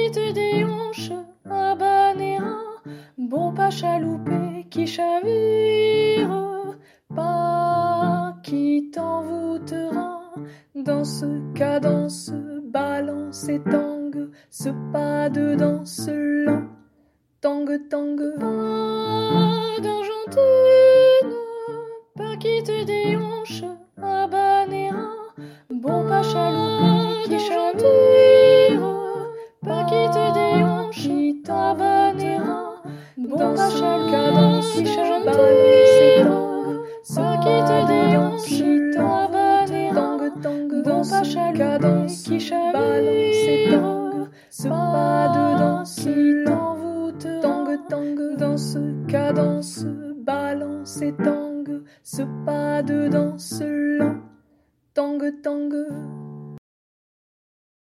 quitte des hanches, un banné, un bon pas chaloupé qui chavire, pas qui t'envoûtera dans ce cadence, balance et tangue, ce pas de danse lent, tangue, tangue, pas d'argentine, pas quitte des hanches, un banné, un bon pas chaloupé qui chavire, pas quitte des hanches, qui t'envoûtera bon pas cadence qui balance et tangue, pas quitte des hanches, qui t'envoûtera tangue, bon pas cadence qui balance et tangue, ce pas de danse qui t'envoûte, tangue, tangue, dans ce cadence, balance et tangue, ce pas de danse lent, tangue, tangue.